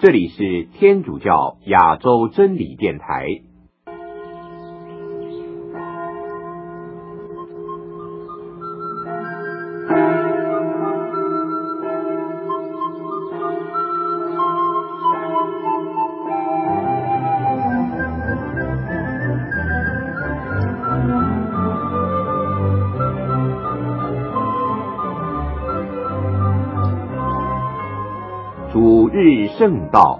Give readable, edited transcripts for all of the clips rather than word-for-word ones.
这里是天主教亚洲真理电台。主日圣道，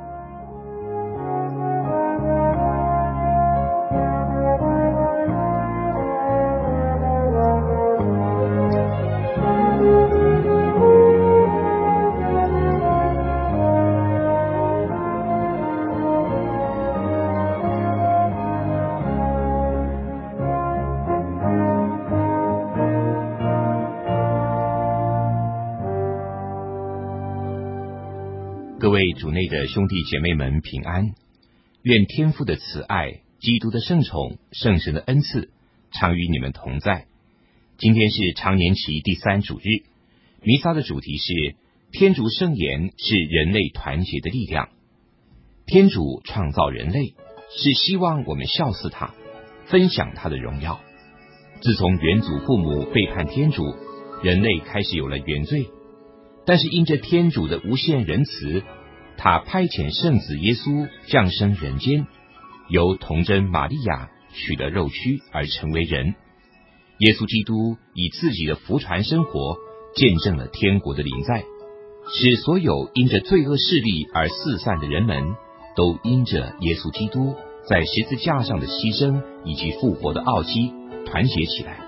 各位主内的兄弟姐妹们平安，愿天父的慈爱、基督的圣宠、圣神的恩赐常与你们同在。今天是常年期第3主日，弥撒的主题是天主圣言是人类团结的力量。天主创造人类，是希望我们效似他，分享他的荣耀。自从原祖父母背叛天主，人类开始有了原罪，但是因着天主的无限仁慈，他派遣圣子耶稣降生人间，由童贞玛利亚取了肉躯而成为人。耶稣基督以自己的福传生活见证了天国的临在，使所有因着罪恶势力而四散的人们都因着耶稣基督在十字架上的牺牲以及复活的奥迹团结起来。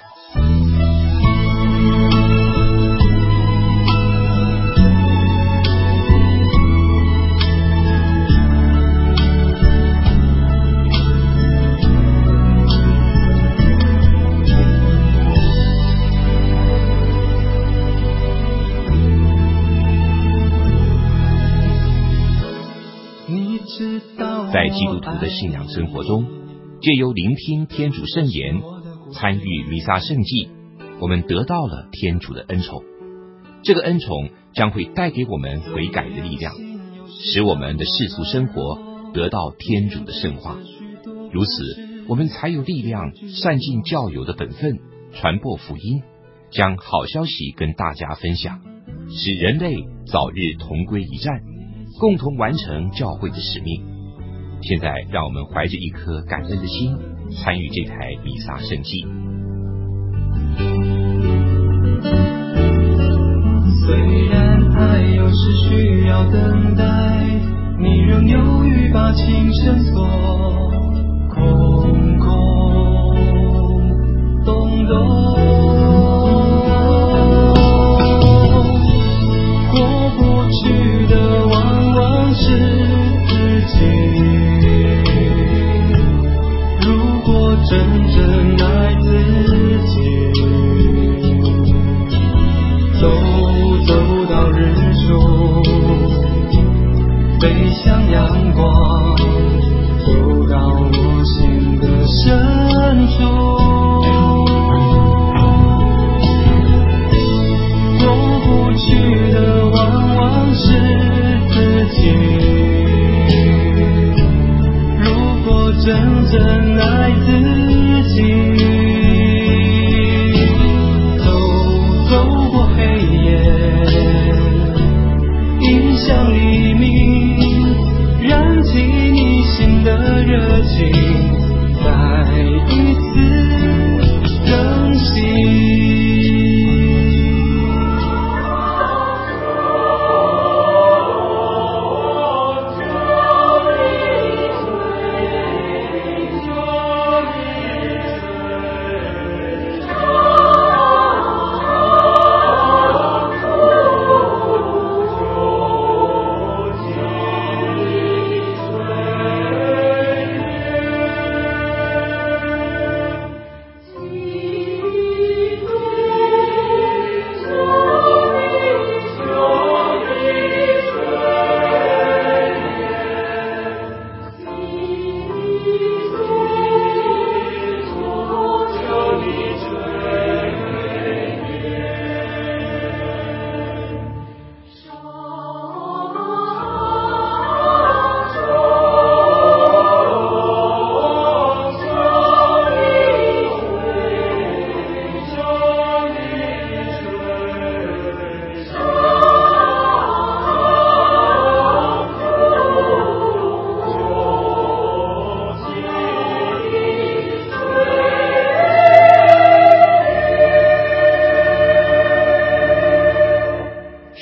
在基督徒的信仰生活中，借由聆听天主圣言，参与弥撒圣祭，我们得到了天主的恩宠。这个恩宠将会带给我们悔改的力量，使我们的世俗生活得到天主的圣化。如此，我们才有力量善尽教友的本分，传播福音，将好消息跟大家分享，使人类早日同归一战，共同完成教会的使命。现在让我们怀着一颗感恩的心，参与这台弥撒圣祭。 虽然爱有时需要等待，你仍犹豫把情深锁，空空洞洞，过不去的往往是自己。真正爱自己，走到日出，飞向阳光，走到我心的深处。过不去的往往是自己，如果真正爱自己，走过黑夜，迎向黎明，燃起你心的热情，再一次更新。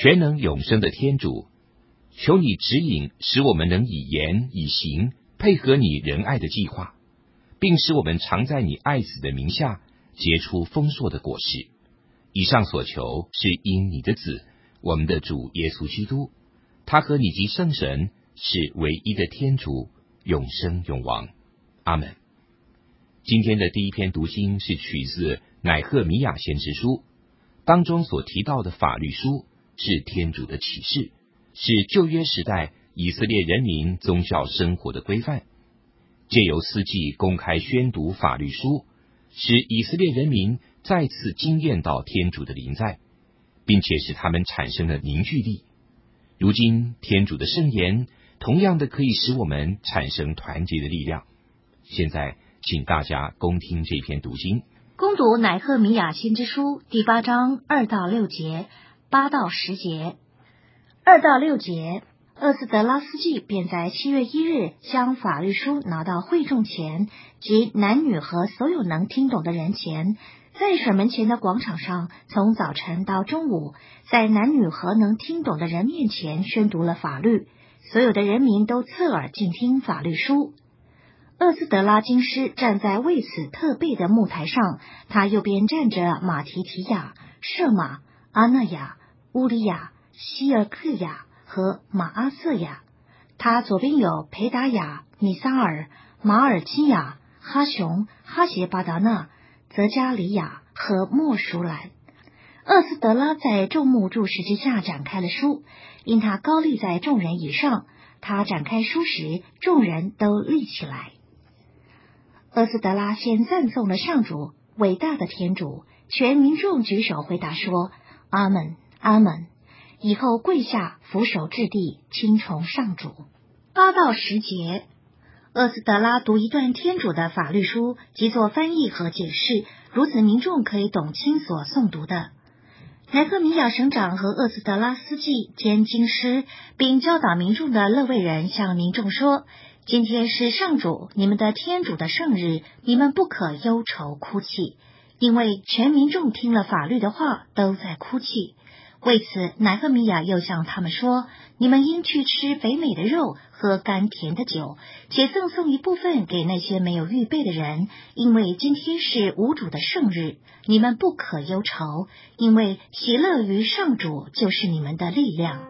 全能永生的天主，求你指引，使我们能以言以行配合你仁爱的计划，并使我们常在你爱子的名下结出丰硕的果实。以上所求是因你的子，我们的主耶稣基督，他和你及圣神是唯一的天主，永生永王。阿们。今天的第一篇读经是取自乃赫米亚先知书，当中所提到的法律书是天主的启示，是旧约时代以色列人民宗教生活的规范。借由司祭公开宣读法律书，使以色列人民再次经验到天主的临在，并且使他们产生了凝聚力。如今天主的圣言同样的可以使我们产生团结的力量。现在请大家恭听这篇读经。 恭读乃赫米亚先知书第8章2到6节，8到10节。2到6节，厄斯德拉司祭便在7月1日将法律书拿到会众前，及男女和所有能听懂的人前，在水门前的广场上，从早晨到中午，在男女和能听懂的人面前宣读了法律，所有的人民都侧耳静听法律书。厄斯德拉经师站在为此特备的木台上，他右边站着马提提亚、舍马、阿那亚、乌利亚、希尔克亚和马阿瑟亚，他左边有培达亚、米撒尔、马尔基亚、哈雄、哈谢巴达纳、泽加里亚和莫舒兰。厄斯德拉在众目注视之下展开了书，因他高立在众人以上，他展开书时，众人都立起来。厄斯德拉先赞颂了上主，伟大的天主，全民众举手回答说：阿们，阿们。以后跪下，俯首至地，亲从上主。8到10节，厄斯德拉读一段天主的法律书，即做翻译和解释，如此民众可以懂清所诵读的。乃赫米亚省长和厄斯德拉司祭兼经师，并教导民众的勒卫人向民众说：今天是上主你们的天主的圣日，你们不可忧愁哭泣，因为全民众听了法律的话，都在哭泣。为此，乃赫米亚又向他们说：你们应去吃肥美的肉，喝甘甜的酒，且赠送一部分给那些没有预备的人，因为今天是无主的圣日。你们不可忧愁，因为喜乐于上主就是你们的力量。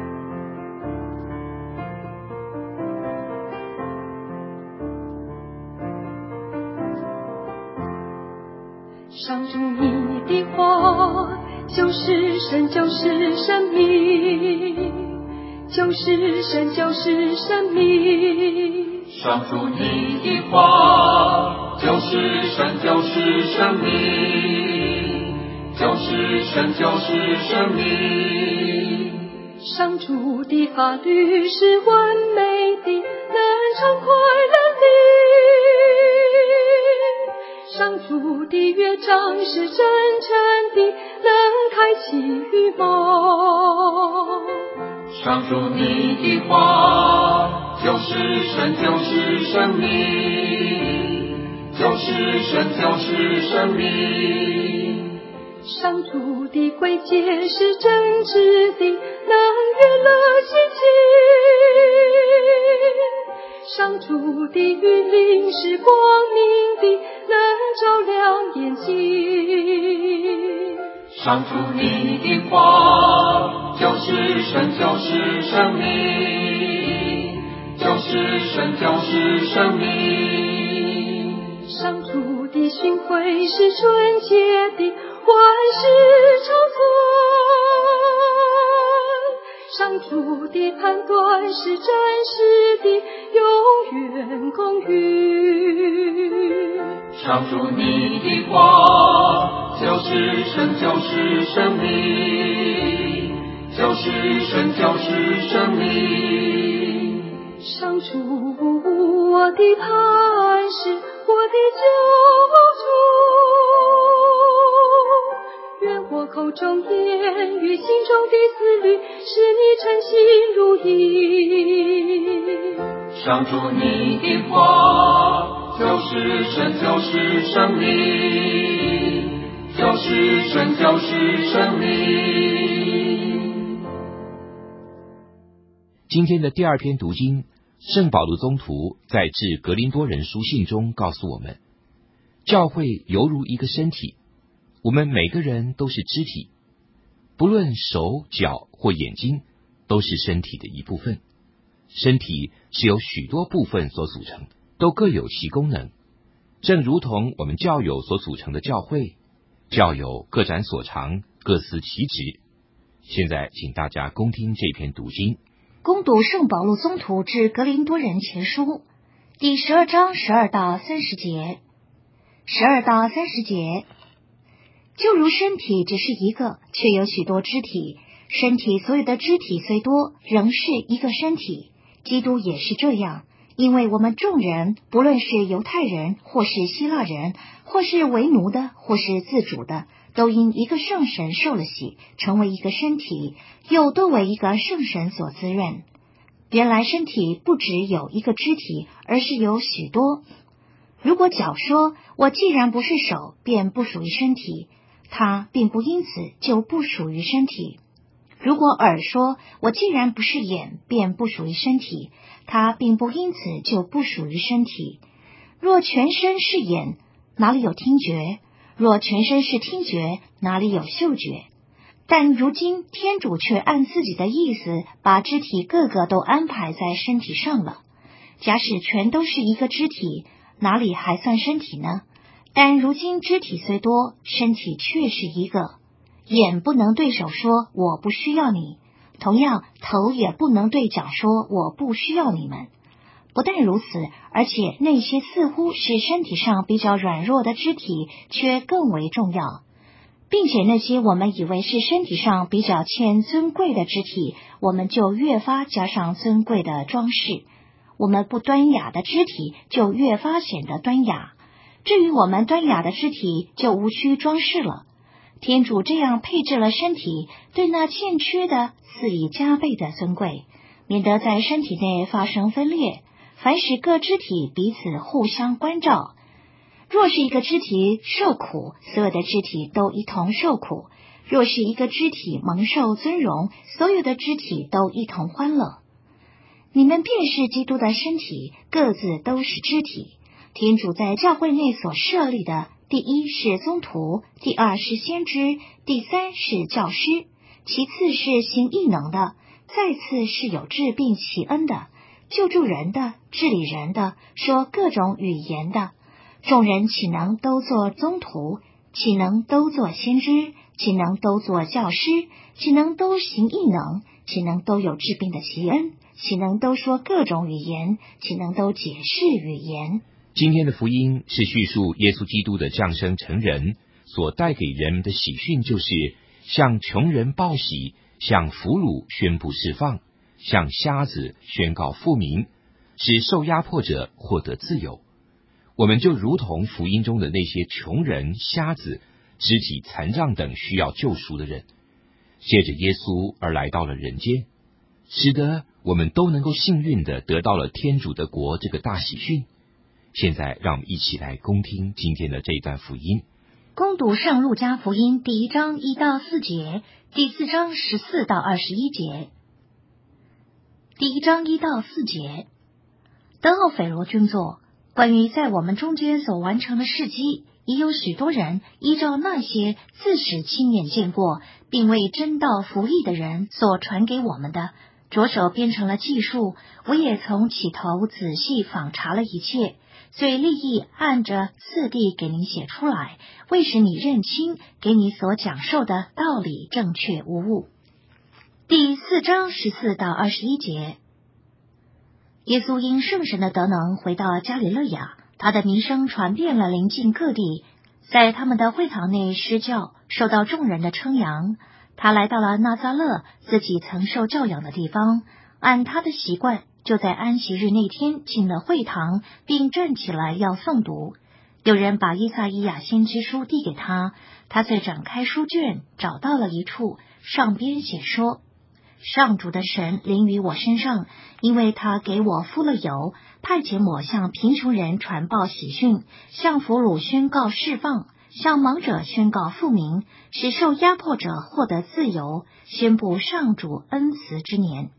上主你的话就是神，就是生命，就是神，就是生命。 上主你的话就是神，就是生命，就是神，就是生命。 上主的法律是完美的，能畅快人灵。上主的乐章是真诚的，能开启愚蒙。 上主你的话就是神，就是生命，就是神，就是生命。 上主的规戒是真挚的，能悦乐心情。上主的谕令是光明的，能照亮眼睛。 上主你的话就是神，就是生命，就是神，就是生命。 上主的训诲是纯洁的，万事长存。上主的判断是真实的，永远公允。 上主你的话就是神，就是生命，就是神，就是生命。 上主我的磐石，我的救主，愿我口中言语，心中的思虑，使你称心如意。 上主你的话就是神，就是生命，就是神，就是生命。 今天的第二篇读经，圣保禄宗徒在致格林多人书信中告诉我们，教会犹如一个身体，我们每个人都是肢体，不论手、脚或眼睛，都是身体的一部分。身体是由许多部分所组成，都各有其功能，正如同我们教友所组成的教会，教友各展所长，各司其职。现在请大家恭听这篇读经， 攻读圣保禄宗徒致格林多人前书第12章12到30节。12到30节，就如身体只是一个，却有许多肢体，身体所有的肢体虽多，仍是一个身体。基督也是这样，因为我们众人，不论是犹太人，或是希腊人，或是为奴的，或是自主的，都因一个圣神受了洗，成为一个身体，又都为一个圣神所滋润。原来身体不只有一个肢体，而是有许多。如果脚说，我既然不是手，便不属于身体，它并不因此就不属于身体。如果耳说，我既然不是眼，便不属于身体，它并不因此就不属于身体。若全身是眼，哪里有听觉？若全身是听觉，哪里有嗅觉？但如今天主却按自己的意思，把肢体个个都安排在身体上了。假使全都是一个肢体，哪里还算身体呢？但如今肢体虽多，身体却是一个。眼不能对手说我不需要你，同样头也不能对脚说我不需要你们。不但如此，而且那些似乎是身体上比较软弱的肢体却更为重要，并且那些我们以为是身体上比较欠尊贵的肢体，我们就越发加上尊贵的装饰。我们不端雅的肢体就越发显得端雅，至于我们端雅的肢体就无需装饰了。天主这样配置了身体，对那欠缺的赐以加倍的尊贵，免得在身体内发生分裂，凡使各肢体彼此互相关照。若是一个肢体受苦，所有的肢体都一同受苦；若是一个肢体蒙受尊荣，所有的肢体都一同欢乐。你们便是基督的身体，各自都是肢体。天主在教会内所设立的，第一是宗徒，第二是先知，第三是教师，其次是行异能的，再次是有治病奇恩的，救助人的，治理人的，说各种语言的。众人岂能都做宗徒？岂能都做先知？岂能都做教师？岂能都行异能？岂能都有治病的奇恩？岂能都说各种语言？岂能都解释语言？ 今天的福音是叙述耶稣基督的降生成人所带给人们的喜讯，就是向穷人报喜，向俘虏宣布释放，向瞎子宣告复明，使受压迫者获得自由。我们就如同福音中的那些穷人、瞎子、肢体残障等需要救赎的人，借着耶稣而来到了人间，使得我们都能够幸运地得到了天主的国这个大喜讯。现在让我们一起来恭听今天的这一段福音。 恭读圣路加福音第1章1到4节，第4章14到21节。第1章1到4节，德奥斐罗君作，关于在我们中间所完成的事迹，已有许多人依照那些自始亲眼见过，并为真道服役的人所传给我们的，着手编成了记述。我也从起头仔细访查了一切，遂立意按着次第给您写出来，为使你认清给你所讲授的道理正确无误。第4章14到21节，耶稣因圣神的德能回到加里肋亚，他的名声传遍了邻近各地，在他们的会堂内施教，受到众人的称扬。他来到了纳匝勒，自己曾受教养的地方，按他的习惯，就在安息日那天进了会堂，并站起来要诵读。有人把以赛亚先知书递给他，他遂展开书卷，找到了一处，上边写说：上主的神临于我身上，因为他给我敷了油，派遣我向贫穷人传报喜讯，向俘虏宣告释放，向盲者宣告复明，使受压迫者获得自由，宣布上主恩慈之年。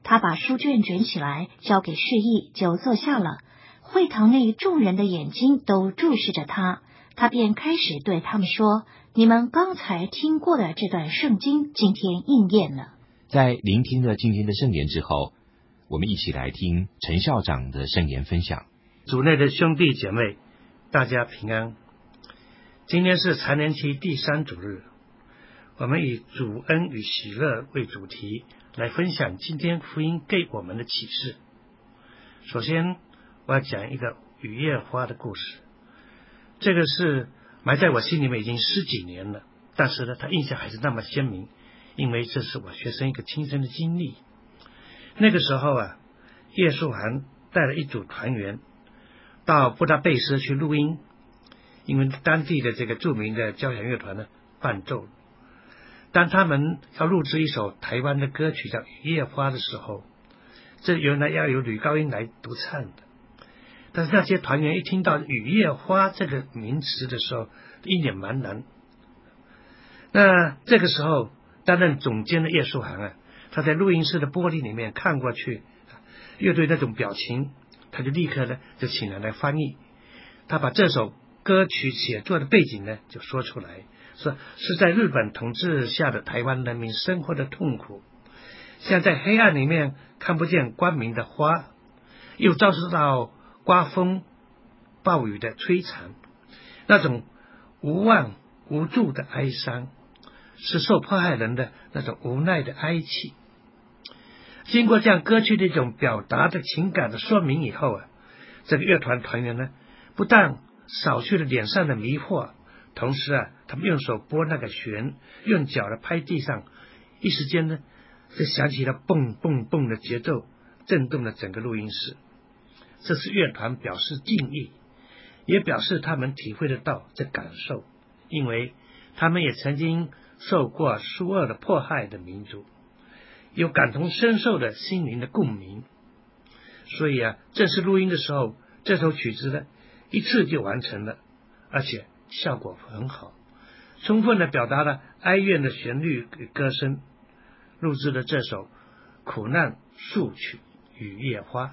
他把书卷卷起来，交给示意，就坐下了。会堂内众人的眼睛都注视着他，他便开始对他们说：你们刚才听过的这段圣经，今天应验了。 在聆听了今天的圣言之后，我们一起来听陈校长的圣言分享。 主内的兄弟姐妹，大家平安。今天是常年期第3主日，我们以主恩与喜乐为主题来分享今天福音给我们的启示。首先我要讲一个雨夜花的故事，这个是埋在我心里面已经10几年了，但是呢，它印象还是那么鲜明，因为这是我学生一个亲身的经历。那个时候啊，叶树涵带了一组团员到布达佩斯去录音，因为当地的这个著名的交响乐团呢伴奏。当他们要录制一首台湾的歌曲叫《雨夜花》的时候，这原来要由女高音来独唱的，但是那些团员一听到雨夜花这个名词的时候，一脸茫然。那这个时候担任总监的叶树涵啊，他在录音室的玻璃里面看过去，乐队那种表情，他就立刻呢就请人来翻译。他把这首歌曲写作的背景呢就说出来，说是在日本统治下的台湾人民生活的痛苦，像在黑暗里面看不见光明的花，又遭受到刮风暴雨的摧残，那种无望无助的哀伤，是受迫害人的那种无奈的哀泣。经过这样歌曲的一种表达的情感的说明以后啊，这个乐团团员呢，不但扫去了脸上的迷惑，同时啊，他们用手拨那个弦，用脚来拍地上，一时间呢，就响起了蹦蹦蹦的节奏，震动了整个录音室。这是乐团表示敬意，也表示他们体会得到这感受，因为他们也曾经受过苏俄的迫害的民族，有感同身受的心灵的共鸣。所以啊，正式录音的时候，这首曲子呢一次就完成了，而且效果很好，充分的表达了哀怨的旋律与歌声，录制了这首苦难诉曲《雨夜花》。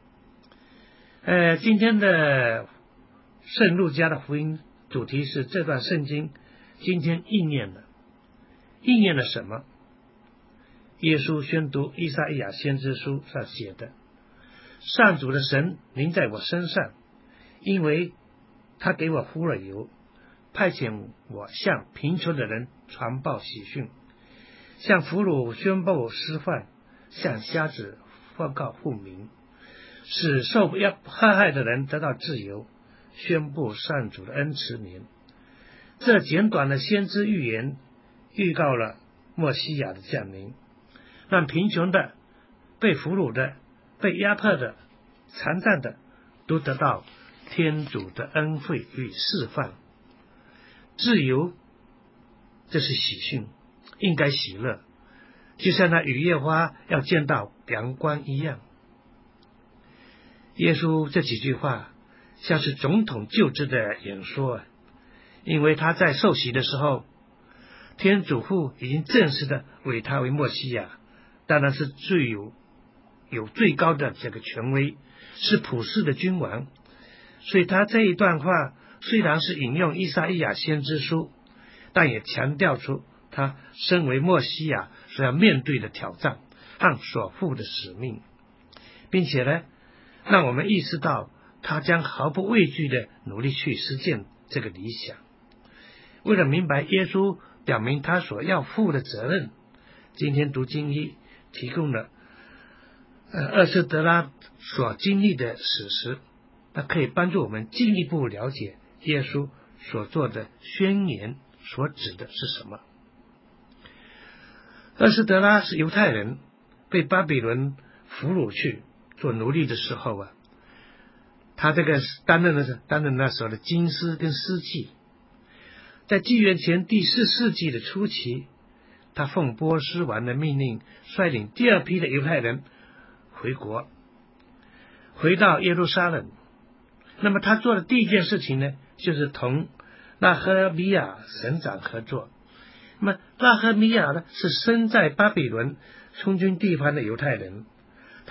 今天的圣路加的福音主题是这段圣经今天应验了。应验了什么？耶稣宣读以赛亚先知书上写的：上主的神临在我身上，因为他给我敷了油，派遣我向贫穷的人传报喜讯，向俘虏宣布释放，向瞎子报告复明，使受迫害的人得到自由，宣布上主的恩慈年。这简短的先知预言预告了默西亚的降临，让贫穷的、被俘虏的、被压迫的、残障的都得到天主的恩惠与释放。自由，这是喜讯，应该喜乐，就像那雨夜花要见到阳光一样。耶稣这几句话像是总统就职的演说啊，因为他在受洗的时候，天主父已经正式的委他为默西亚，当然是有最高的这个权威，是普世的君王。所以他这一段话虽然是引用以赛亚先知书，但也强调出他身为默西亚所要面对的挑战和所负的使命，并且呢，让我们意识到他将毫不畏惧的努力去实践这个理想。为了明白耶稣表明他所要负的责任，今天读经一提供了厄斯德拉所经历的史实，那可以帮助我们进一步了解耶稣所做的宣言所指的是什么。厄斯德拉是犹太人，被巴比伦俘虏去做奴隶的时候啊，他这个担任那时候的经师跟司祭。在纪元前第4世纪的初期，他奉波斯王的命令，率领第2批的犹太人回国，回到耶路撒冷。那么他做的第一件事情呢，就是同纳赫米亚省长合作。那么纳赫米亚呢，是身在巴比伦充军地方的犹太人，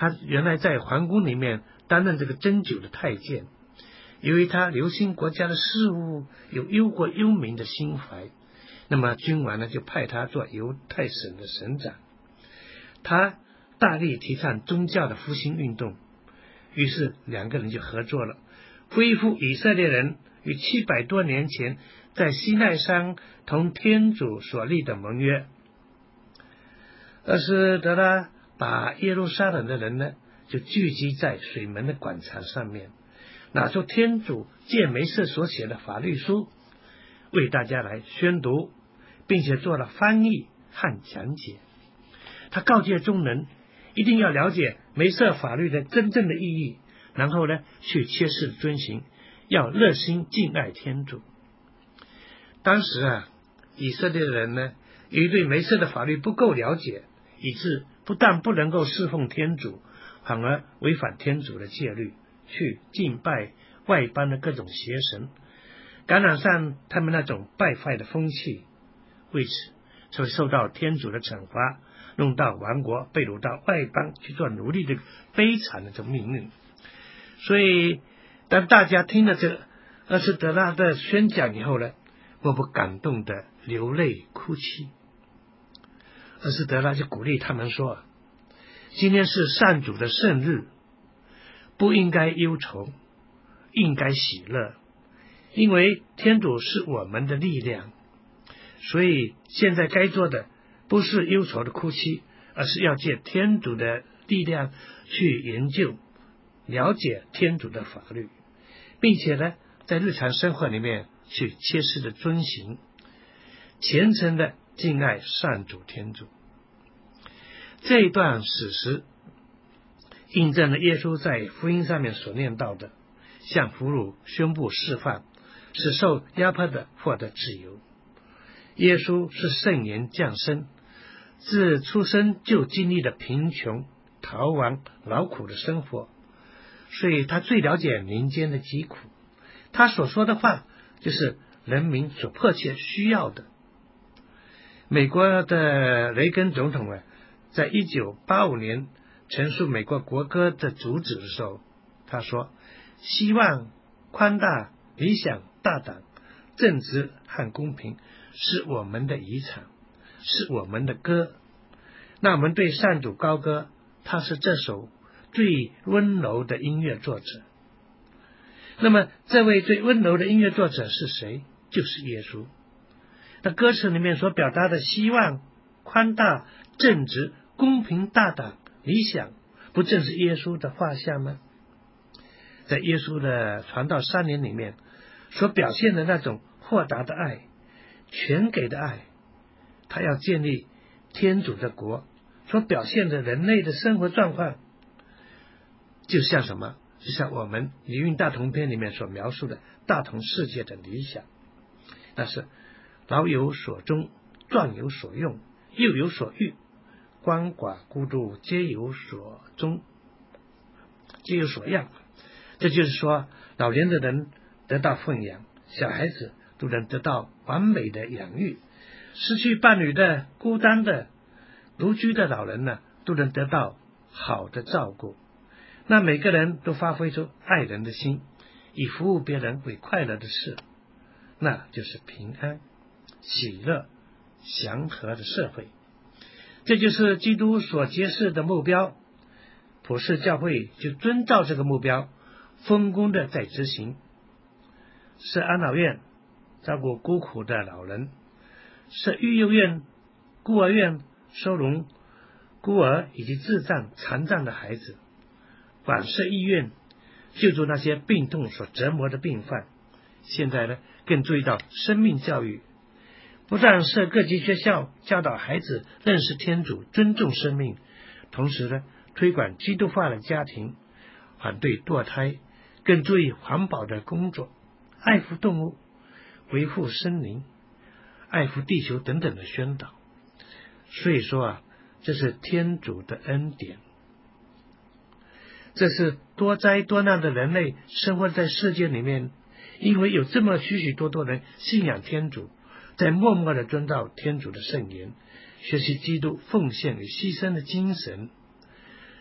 他原来在皇宫里面担任这个针灸的太监，由于他留心国家的事务，有忧国忧民的心怀，那么君王呢就派他做犹太省的省长。他大力提倡宗教的复兴运动，于是两个人就合作了，恢复以色列人于700多年前在西奈山同天主所立的盟约。而是德拉把耶路撒冷的人呢就聚集在水门的广场上面，拿出天主借梅瑟所写的法律书，为大家来宣读，并且做了翻译和讲解。他告诫众人一定要了解梅瑟法律的真正的意义，然后呢去切实遵行，要热心敬爱天主。当时以色列人呢由于对梅瑟的法律不够了解，以致不但不能够侍奉天主，反而违反天主的戒律，去敬拜外邦的各种邪神，感染上他们那种败坏的风气，为此就会受到天主的惩罚，弄到亡国，被掳到外邦去做奴隶的悲惨的这种命运。所以当大家听了这厄斯德拉的宣讲以后呢，莫不感动的流泪哭泣。厄斯德拉就鼓励他们说，今天是上主的圣日，不应该忧愁，应该喜乐，因为天主是我们的力量。所以现在该做的不是忧愁的哭泣，而是要借天主的力量去研究了解天主的法律，并且呢在日常生活里面去切实的遵行，虔诚的敬爱上主天主。这一段史实印证了耶稣在福音上面所念到的，向俘虏宣布释放，使受压迫的获得自由。耶稣是圣言降生，自出生就经历了贫穷、逃亡、劳苦的生活，所以他最了解民间的疾苦，他所说的话就是人民所迫切需要的。美国的雷根总统在1985年陈述美国国歌的主旨的时候，他说，希望、宽大、理想、大胆、正直和公平是我们的遗产，是我们的歌。那我们对上主高歌，他是这首最温柔的音乐作者。那么这位最温柔的音乐作者是谁？就是耶稣。那歌词里面所表达的希望、宽大、正直、公平、大胆、理想，不正是耶稣的画像吗？在耶稣的传道3年里面所表现的那种豁达的爱、全给的爱，他要建立天主的国所表现的人类的生活状况，就像什么？就像我们《礼运大同篇》里面所描述的大同世界的理想，那是老有所终，壮有所用，幼有所育，鳏寡孤独皆有所终，皆有所养。这就是说，老年的人得到奉养，小孩子都能得到完美的养育，失去伴侣的、孤单的、独居的老人呢，都能得到好的照顾。那每个人都发挥出爱人的心，以服务别人为快乐的事，那就是平安、喜乐、祥和的社会。这就是基督所揭示的目标，普世教会就遵照这个目标，丰功的在执行。设安老院照顾孤苦的老人，设育幼院、孤儿院收容孤儿以及智障、残障的孩子，广设医院救助那些病痛所折磨的病患。现在呢，更注意到生命教育，不但设各级学校教导孩子认识天主、尊重生命，同时呢，推广基督化的家庭，反对堕胎，更注意环保的工作，爱护动物，维护森林，爱护地球等等的宣导。所以说这是天主的恩典，这是多灾多难的人类生活在世界里面，因为有这么许许多多人信仰天主，在默默的遵照天主的圣言，学习基督奉献与牺牲的精神，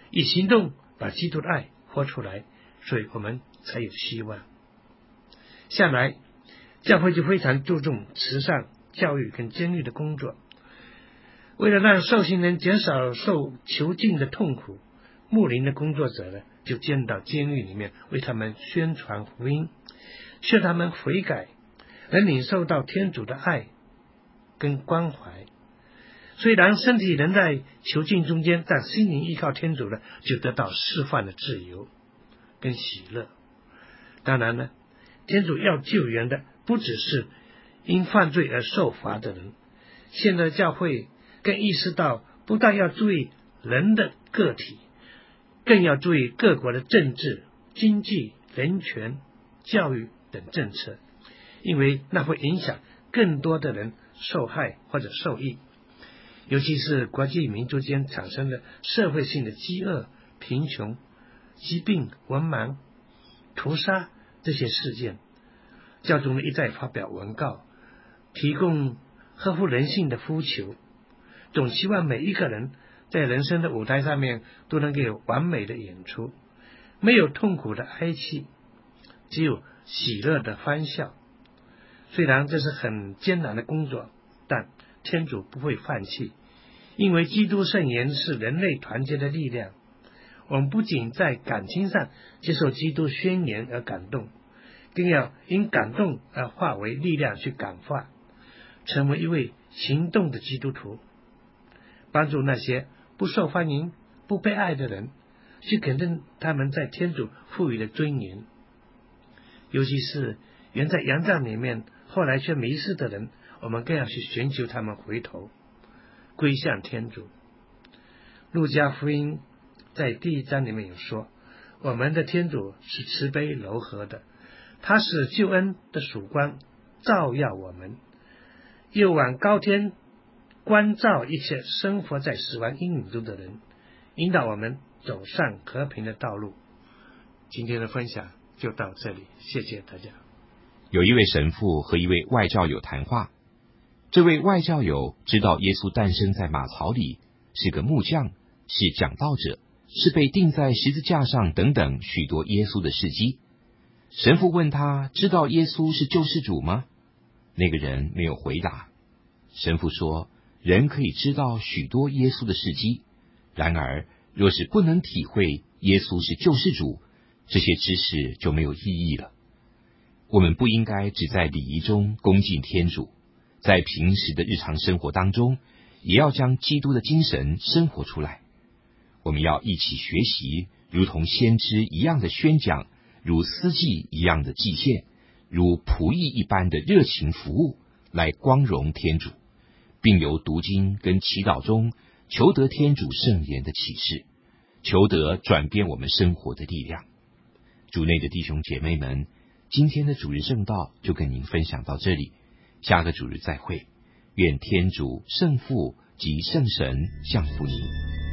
以行动把基督的爱活出来，所以我们才有希望。下来，教会就非常注重慈善、教育跟监狱的工作。为了让受刑人减少受囚禁的痛苦，牧灵的工作者呢，就进到监狱里面，为他们宣传福音，劝他们悔改，能领受到天主的爱跟关怀。虽然身体仍在囚禁中间，但心灵依靠天主呢，就得到释放的自由跟喜乐。当然呢，天主要救援的不只是因犯罪而受罚的人，现在教会更意识到，不但要注意人的个体，更要注意各国的政治、经济、人权、教育等政策，因为那会影响更多的人受害或者受益。尤其是国际民族间产生的社会性的饥饿、贫穷、疾病、文盲、屠杀这些事件，教宗呢一再发表文告，提供合乎人性的呼求，总希望每一个人在人生的舞台上面都能够有完美的演出，没有痛苦的哀泣，只有喜乐的欢笑。虽然这是很艰难的工作，但天主不会放弃，因为基督圣言是人类团结的力量。我们不仅在感情上接受基督宣言而感动，更要因感动而化为力量去感化，成为一位行动的基督徒，帮助那些不受欢迎、不被爱的人，去肯定他们在天主赋予的尊严。尤其是原在羊帐里面后来却迷失的人，我们更要去寻求他们回头归向天主。路加福音在第1章里面有说，我们的天主是慈悲柔和的，他使救恩的曙光照耀我们，又往高天关照一切生活在死亡阴影中的人，引导我们走上和平的道路。今天的分享就到这里，谢谢大家。 有一位神父和一位外教友谈话，这位外教友知道耶稣诞生在马槽里，是个木匠，是讲道者，是被钉在十字架上等等许多耶稣的事迹。神父问他，知道耶稣是救世主吗？那个人没有回答。神父说，人可以知道许多耶稣的事迹，然而若是不能体会耶稣是救世主，这些知识就没有意义了。我们不应该只在礼仪中恭敬天主，在平时的日常生活当中，也要将基督的精神生活出来。我们要一起学习，如同先知一样的宣讲，如司祭一样的祭献，如仆役一般的热情服务，来光荣天主，并由读经跟祈祷中求得天主圣言的启示，求得转变我们生活的力量。主内的弟兄姐妹们，今天的主日圣道就跟您分享到这里，下个主日再会。愿天主圣父及圣神降福您。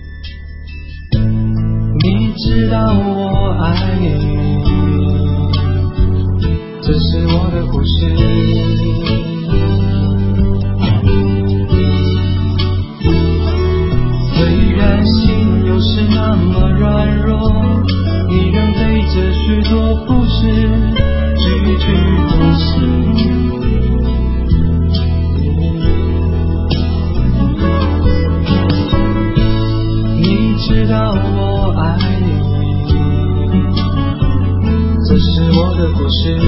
你知道我爱你，这是我的故事。虽然心有时那么软弱，你仍背着许多故事，句句都是。你知道我爱你，这是我的故事。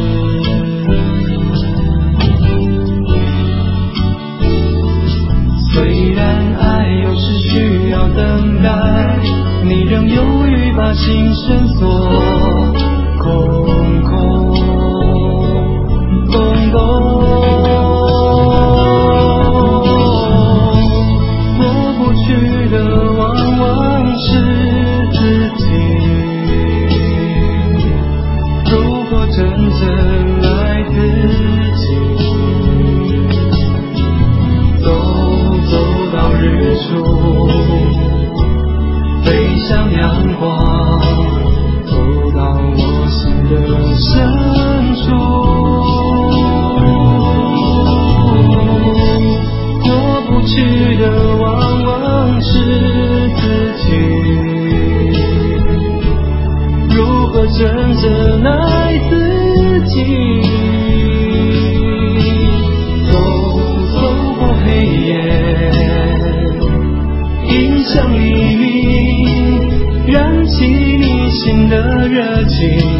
虽然爱有时需要等待，你仍犹豫把心深锁，空空空空。过不去的往往是自己，如果真正爱自己，走到日出，飞向阳光， 真正爱自己。走走过黑夜，迎向黎明，燃起你心的热情。